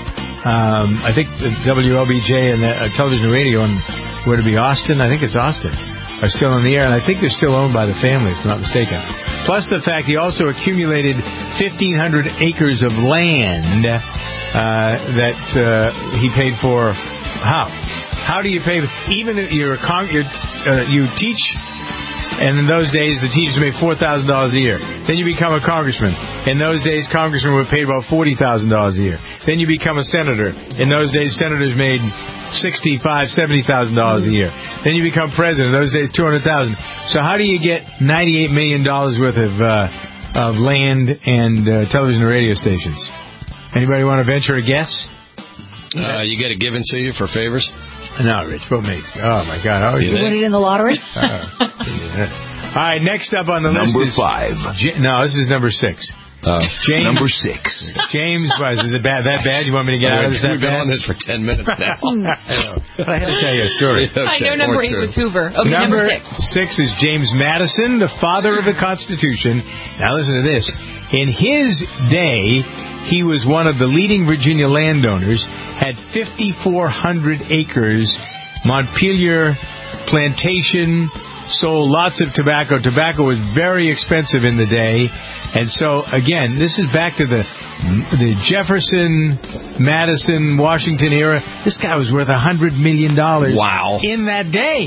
um, I think the W L B J and the uh, television and radio, and would it be Austin? I think it's Austin, are still in the air. And I think they're still owned by the family, if I'm not mistaken. Plus the fact he also accumulated fifteen hundred acres of land uh, that uh, he paid for. How? How do you pay? Even if you're a con- you're, uh, you teach, and in those days the teachers made four thousand dollars a year. Then you become a congressman. In those days, congressmen were paid about forty thousand dollars a year. Then you become a senator. In those days, senators made sixty-five, seventy thousand dollars a year. Then you become president. In those days, two hundred thousand. So how do you get ninety-eight million dollars worth of uh, of land and uh, television and radio stations? Anybody want to venture a guess? Uh, you get it given to you for favors? No, Rich, what me? Oh my God! How Did you win it in the lottery? uh, all right, next up on the Number list is five. J- no, this is number six. Uh, James, Number six. James, was it bad, that bad? You want me to get out of this? We've That been on fast? this for ten minutes now. I know. But I had to tell you a story. Okay, I know number or eight two. was Hoover. Okay, number, number six. six is James Madison, the father of the Constitution. Now listen to this. In his day, he was one of the leading Virginia landowners, had fifty-four hundred acres, Montpelier plantation, sold lots of tobacco. Tobacco was very expensive in the day. And so, again, this is back to the the Jefferson, Madison, Washington era. This guy was worth one hundred million dollars. Wow. In that day.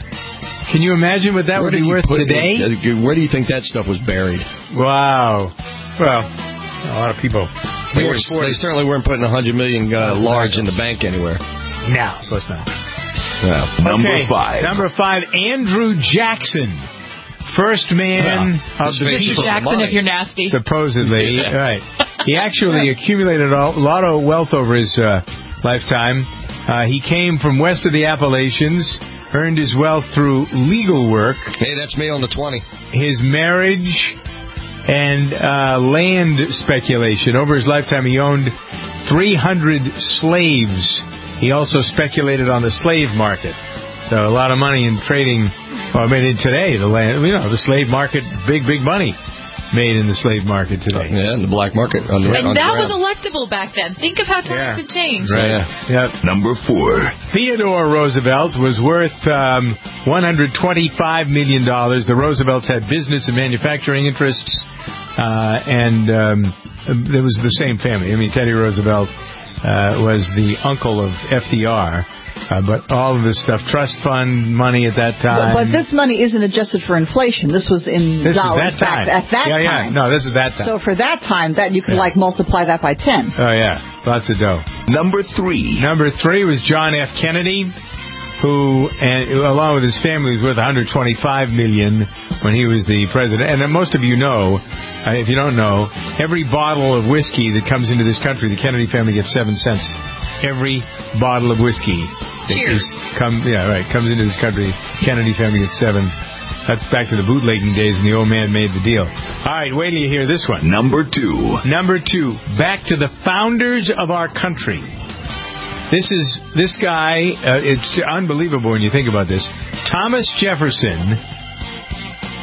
Can you imagine what that Where would do be you worth put- today? Where do you think that stuff was buried? Wow. Well, a lot of people. They, were, they certainly weren't putting one hundred million uh, large in the bank anywhere. No, of course not. No. Number Okay, five. Number five, Andrew Jackson. First man Well, of the Mister people. Jackson, if you're nasty. Supposedly, right. He actually accumulated a lot of wealth over his uh, lifetime. Uh, he came from west of the Appalachians, earned his wealth through legal work. Hey, that's me on the twenty. His marriage and uh, land speculation. Over his lifetime, he owned three hundred slaves. He also speculated on the slave market. So a lot of money in trading. Well, I mean, in today, the land, you know, the slave market, big, big money made in the slave market today. Yeah, in the black market. Under, And that was underground. electable back then. Think of how times Yeah. have changed. Right. Yep. Number four. Theodore Roosevelt was worth um, one hundred twenty-five million dollars. The Roosevelts had business and manufacturing interests, uh, and um, it was the same family. I mean, Teddy Roosevelt uh, was the uncle of F D R. Uh, but all of this stuff, trust fund money at that time. But, but this money isn't adjusted for inflation. This was in This is dollars that time. back at that yeah, time. Yeah, no, this is that time. So for that time, that you can Yeah. like multiply that by ten. Oh, yeah. Lots of dough. Number three. Number three was John F. Kennedy, who, and along with his family, was worth one hundred twenty-five million dollars when he was the president. And most of you know, uh, if you don't know, every bottle of whiskey that comes into this country, the Kennedy family gets seven cents. Every bottle of whiskey that Cheers. is come, yeah, right, comes into this country, Kennedy family gets seven. That's back to the bootlegging days, and the old man made the deal. All right, wait till you hear this one. Number two. Number two, back to the founders of our country. This is this guy. Uh, it's unbelievable when you think about this. Thomas Jefferson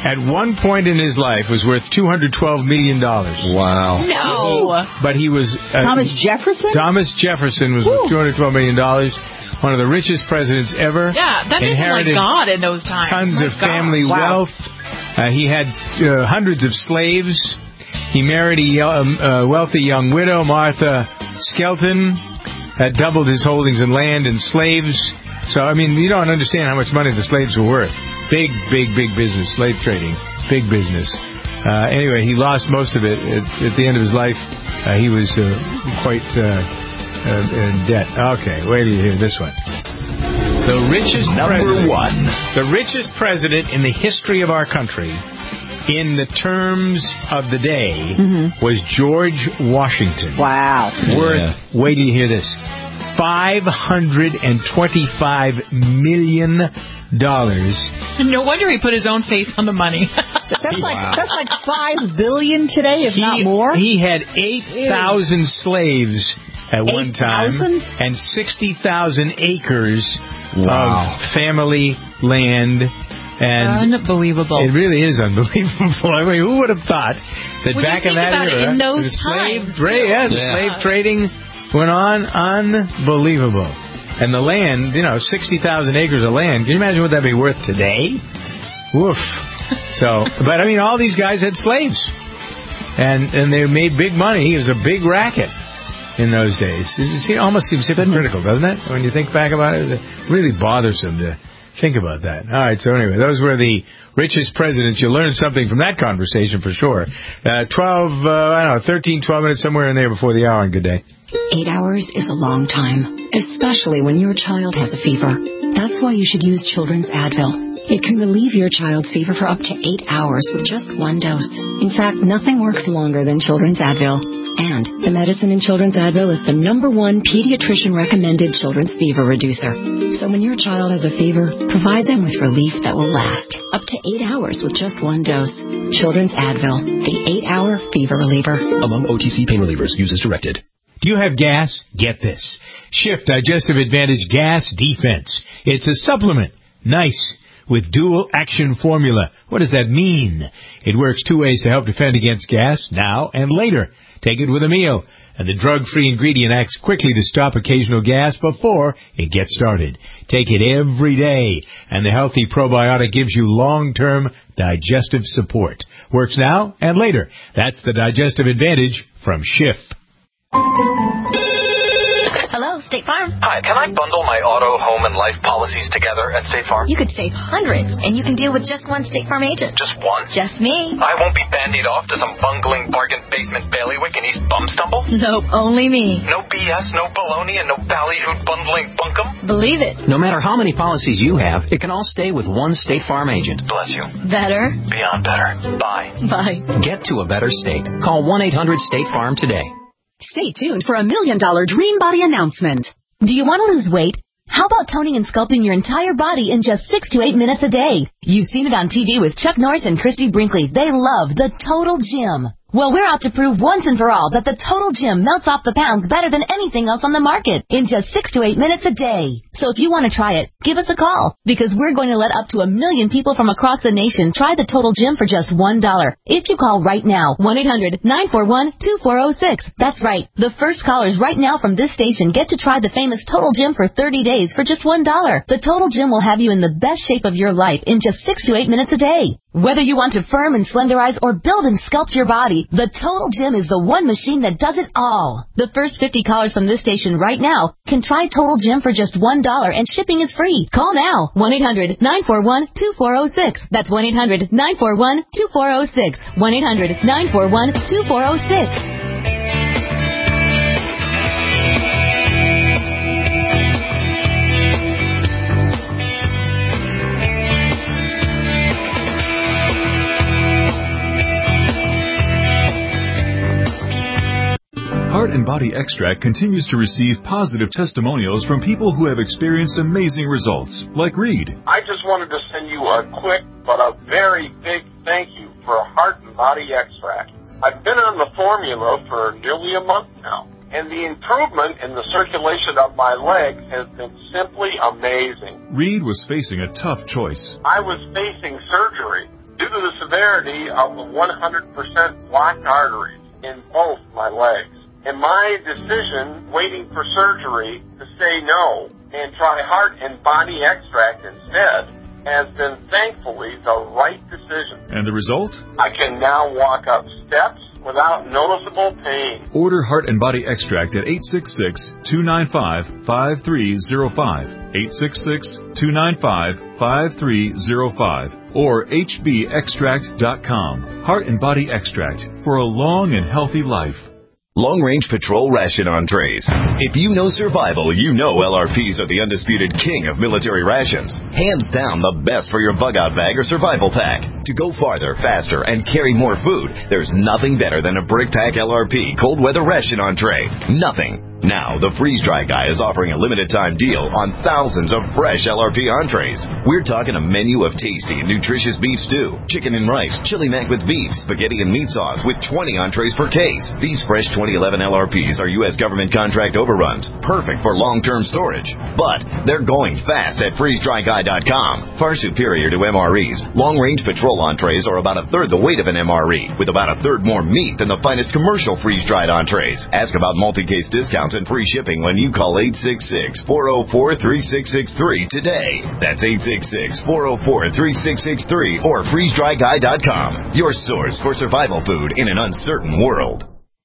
at one point in his life was worth two hundred twelve million dollars. Wow. No. But he was... Uh, Thomas Jefferson? Thomas Jefferson was worth two hundred twelve million dollars. One of the richest presidents ever. Yeah, that is like God in those times. Tons My of God. family Wow. wealth. Uh, he had uh, hundreds of slaves. He married a um, uh, wealthy young widow, Martha Skelton, had doubled his holdings in land and slaves. So, I mean, you don't understand how much money the slaves were worth. Big, big, big business, slave trading. Big business. Uh, anyway, he lost most of it at, at the end of his life. Uh, he was uh, quite uh, uh, in debt. Okay, wait till you hear this one. The richest Number president, one. The richest president in the history of our country, in the terms of the day, mm-hmm. was George Washington. Wow. Worth, Yeah. wait till you hear this, five hundred twenty-five million dollars. No wonder he put his own face on the money. That's like that's like five billion today, if he, not more. He had eight thousand slaves at one time, thousand? and sixty thousand acres Wow. of family land. And unbelievable. It really is unbelievable. I mean, who would have thought that when back you think in that about era, it, in those the slave, times, tra- yeah, the yeah. slave trading went on, unbelievable. And the land, you know, sixty thousand acres of land. Can you imagine what that'd be worth today? Woof. So, but I mean, all these guys had slaves, and and they made big money. It was a big racket in those days. It see, almost seems hypocritical, doesn't it? When you think back about it, it's really bothersome to think about that. All right, so anyway, those were the richest presidents. You learned something from that conversation for sure. Uh, twelve, uh, I don't know, thirteen, twelve minutes, somewhere in there before the hour, and good day. Eight hours is a long time, especially when your child has a fever. That's why you should use Children's Advil. It can relieve your child's fever for up to eight hours with just one dose. In fact, nothing works longer than Children's Advil. And the medicine in Children's Advil is the number one pediatrician-recommended children's fever reducer. So when your child has a fever, provide them with relief that will last up to eight hours with just one dose. Children's Advil, the eight-hour fever reliever. Among O T C pain relievers, use as directed. Do you have gas? Get this. Shift Digestive Advantage Gas Defense. It's a supplement. Nice. With dual action formula. What does that mean? It works two ways to help defend against gas, now and later. Take it with a meal, and the drug-free ingredient acts quickly to stop occasional gas before it gets started. Take it every day, and the healthy probiotic gives you long-term digestive support. Works now and later. That's the Digestive Advantage from Schiff. Hello, State Farm. Hi, can I bundle my auto, home, and life policies together at State Farm? You could save hundreds, and you can deal with just one State Farm agent. Just one? Just me. I won't be bandied off to some bungling bargain basement bailiwick in East Bumstumble? Nope, only me. No B S, no baloney, and no ballyhoo bundling bunkum? Believe it. No matter how many policies you have, it can all stay with one State Farm agent. Bless you. Better. Beyond better. Bye. Bye. Get to a better state. Call one eight hundred State Farm today. Stay tuned for a million dollar Dream Body announcement. Do you want to lose weight? How about toning and sculpting your entire body in just six to eight minutes a day? You've seen it on T V with Chuck Norris and Christy Brinkley. They love the Total Gym. Well, we're out to prove once and for all that the Total Gym melts off the pounds better than anything else on the market in just six to eight minutes a day. So if you want to try it, give us a call, because we're going to let up to a million people from across the nation try the Total Gym for just one dollar. If you call right now, one eight hundred nine four one two four zero six. That's right. The first callers right now from this station get to try the famous Total Gym for thirty days for just one dollar. The Total Gym will have you in the best shape of your life in just six to eight minutes a day. Whether you want to firm and slenderize or build and sculpt your body, the Total Gym is the one machine that does it all. The first fifty callers from this station right now can try Total Gym for just one dollar, and shipping is free. Call now, one eight hundred nine four one two four zero six. That's one eight hundred nine four one two four zero six. one eight hundred nine four one two four zero six. Heart and Body Extract continues to receive positive testimonials from people who have experienced amazing results, like Reed. I just wanted to send you a quick but a very big thank you for Heart and Body Extract. I've been on the formula for nearly a month now, and the improvement in the circulation of my legs has been simply amazing. Reed was facing a tough choice. I was facing surgery, due to the severity of the one hundred percent blocked arteries in both my legs. And my decision, waiting for surgery, to say no and try heart and body extract instead, has been thankfully the right decision. And the result? I can now walk up steps without noticeable pain. Order Heart and Body Extract at eight six six, two nine five, five three zero five, eight six six, two nine five, five three zero five, or H B extract dot com. Heart and Body Extract for a long and healthy life. Long Range Patrol Ration Entrees. If you know survival, you know L R Ps are the undisputed king of military rations. Hands down the best for your bug-out bag or survival pack. To go farther, faster, and carry more food, there's nothing better than a Brick Pack L R P cold weather ration entree. Nothing. Now, the Freeze Dry Guy is offering a limited time deal on thousands of fresh L R P entrees. We're talking a menu of tasty and nutritious beef stew, chicken and rice, chili mac with beef, spaghetti and meat sauce with twenty entrees per case. These fresh twenty eleven L R Ps are U S government contract overruns, perfect for long-term storage. But they're going fast at freeze dry guy dot com. Far superior to M R Es, long-range patrol entrees are about a third the weight of an M R E, with about a third more meat than the finest commercial freeze-dried entrees. Ask about multi-case discounts and free shipping when you call eight six six, four oh four, three six six three today. That's eight six six, four oh four, three six six three or freeze dry guy dot com. Your source for survival food in an uncertain world.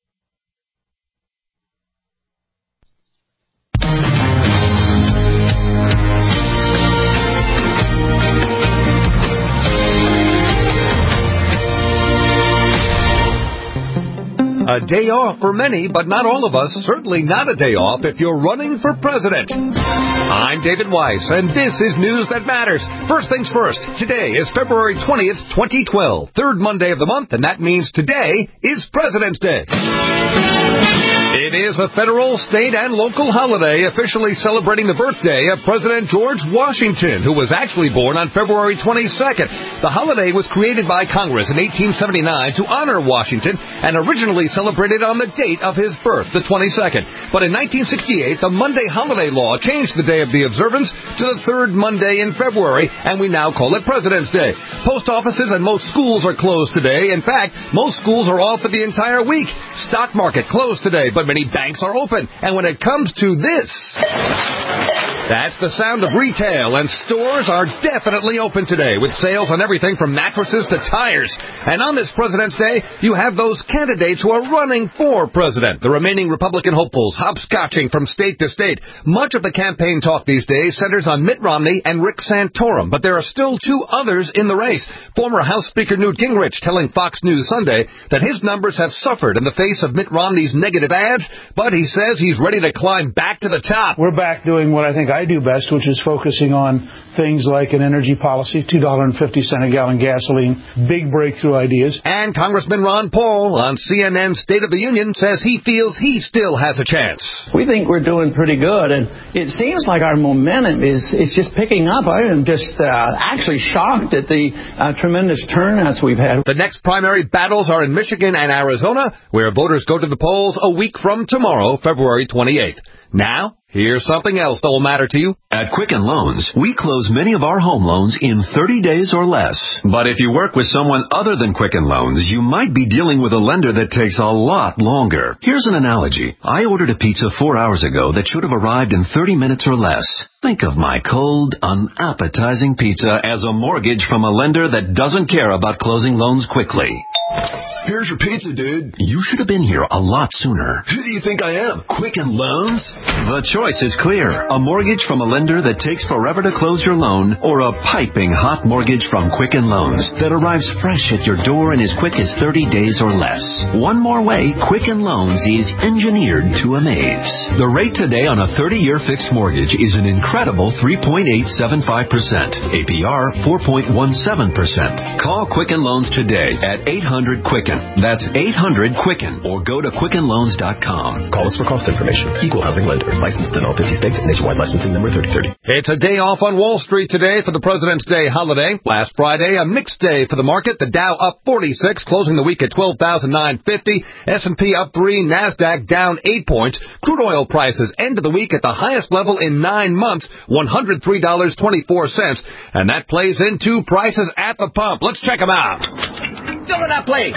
A day off for many, but not all of us. Certainly not a day off if you're running for president. I'm David Weiss, and this is News That Matters. First things first, today is February twentieth, twenty twelve, third Monday of the month, and that means today is President's Day. It is a federal, state, and local holiday officially celebrating the birthday of President George Washington, who was actually born on February twenty-second. The holiday was created by Congress in eighteen seventy-nine to honor Washington and originally celebrated on the date of his birth, the twenty-second. But in nineteen sixty-eight, the Monday holiday law changed the day of the observance to the third Monday in February, and we now call it President's Day. Post offices and most schools are closed today. In fact, most schools are off for the entire week. Stock market closed today, but many banks are open. And when it comes to this, that's the sound of retail, and stores are definitely open today with sales on everything from mattresses to tires. And on this President's Day, you have those candidates who are running for president. The remaining Republican hopefuls hopscotching from state to state. Much of the campaign talk these days centers on Mitt Romney and Rick Santorum, but there are still two others in the race. Former House Speaker Newt Gingrich telling Fox News Sunday that his numbers have suffered in the face of Mitt Romney's negative ads, but he says he's ready to climb back to the top. We're back doing what I think I do best, which is focusing on things like an energy policy, two dollars and fifty cents a gallon gasoline, big breakthrough ideas. And Congressman Ron Paul on C N N's State of the Union says he feels he still has a chance. We think we're doing pretty good, and it seems like our momentum is, is just picking up. I am just uh, actually shocked at the uh, tremendous turnouts we've had. The next primary battles are in Michigan and Arizona, where voters go to the polls a week from tomorrow, February twenty-eighth. Now, here's something else that will matter to you. At Quicken Loans, we close many of our home loans in thirty days or less. But if you work with someone other than Quicken Loans, you might be dealing with a lender that takes a lot longer. Here's an analogy. I ordered a pizza four hours ago that should have arrived in thirty minutes or less. Think of my cold, unappetizing pizza as a mortgage from a lender that doesn't care about closing loans quickly. Here's your pizza, dude. You should have been here a lot sooner. Who do you think I am? Quicken Loans? The choice is clear. A mortgage from a lender that takes forever to close your loan, or a piping hot mortgage from Quicken Loans that arrives fresh at your door in as quick as thirty days or less. One more way, Quicken Loans is engineered to amaze. The rate today on a thirty-year fixed mortgage is an incredible three point eight seven five percent. A P R four point one seven percent. Call Quicken Loans today at eight hundred Quicken. That's eight hundred Quicken, or go to quicken loans dot com. Call us for cost information. Equal housing lender. Licensed in all fifty states. Nationwide licensing number thirty thirty. It's a day off on Wall Street today for the President's Day holiday. Last Friday, a mixed day for the market. The Dow up forty-six, closing the week at twelve thousand nine hundred fifty. S and P up three, NASDAQ down eight points. Crude oil prices ended the week at the highest level in nine months, one hundred three dollars and twenty-four cents. And that plays into prices at the pump. Let's check them out. Fill it up, please.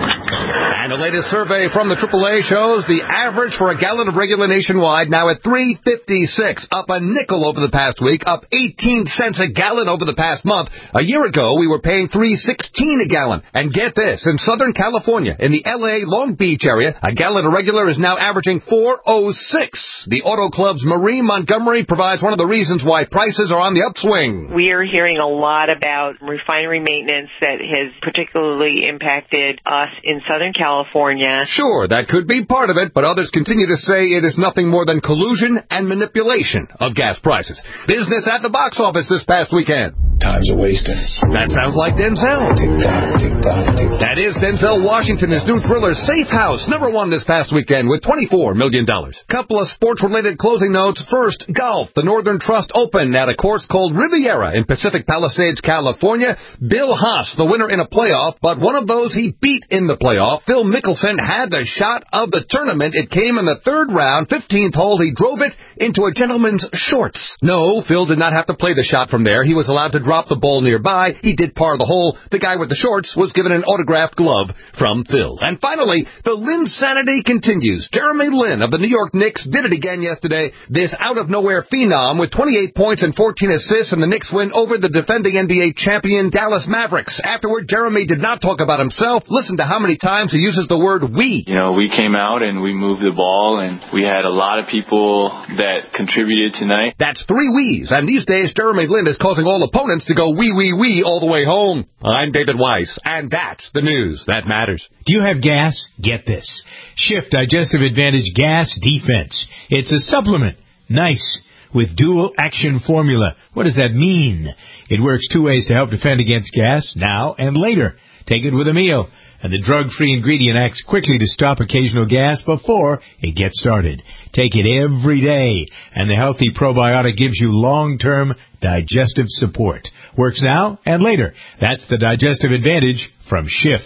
And the latest survey from the triple A shows the average for a gallon of regular nationwide now at three fifty-six, up a nickel over the past week, up eighteen cents a gallon over the past month. A year ago, we were paying three sixteen a gallon. And get this, in Southern California, in the L A Long Beach area, a gallon of regular is now averaging four oh six. The Auto Club's Marie Montgomery provides one of the reasons why prices are on the upswing. We are hearing a lot about refinery maintenance that has particularly impacted us in Southern California. Sure, that could be part of it, but others continue to say it is nothing more than collusion and manipulation of gas prices. Business at the box office this past weekend. Time's a wasting. That sounds like Denzel. Tick tock, tick tock, tick tock. That is Denzel Washington. His new thriller, Safe House, number one this past weekend with twenty-four million dollars. Couple of sports-related closing notes. First, golf. The Northern Trust Open at a course called Riviera in Pacific Palisades, California. Bill Haas, the winner in a playoff, but one of those he beat in the playoff. Phil Mickelson had the shot of the tournament. It came in the third round, fifteenth hole. He drove it into a gentleman's shorts. No, Phil did not have to play the shot from there. He was allowed to drop the ball nearby. He did par the hole. The guy with the shorts was given an autographed glove from Phil. And finally, the Linsanity continues. Jeremy Lin of the New York Knicks did it again yesterday. This out-of-nowhere phenom with twenty-eight points and fourteen assists, and the Knicks win over the defending N B A champion Dallas Mavericks. Afterward, Jeremy did not talk about himself. Listen to how many times he uses the word we. You know, we came out and we moved the ball, and we had a lot of people that contributed tonight. That's three we's, and these days Jeremy Lin is causing all opponents to go wee, wee, wee all the way home. I'm David Weiss, and that's the news that matters. Do you have gas? Get this. Shift Digestive Advantage Gas Defense. It's a supplement. Nice. With dual action formula. What does that mean? It works two ways to help defend against gas, now and later. Take it with a meal, and the drug-free ingredient acts quickly to stop occasional gas before it gets started. Take it every day, and the healthy probiotic gives you long-term digestive support. Works now and later. That's the Digestive Advantage from Schiff.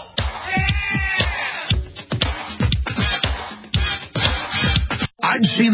I've seen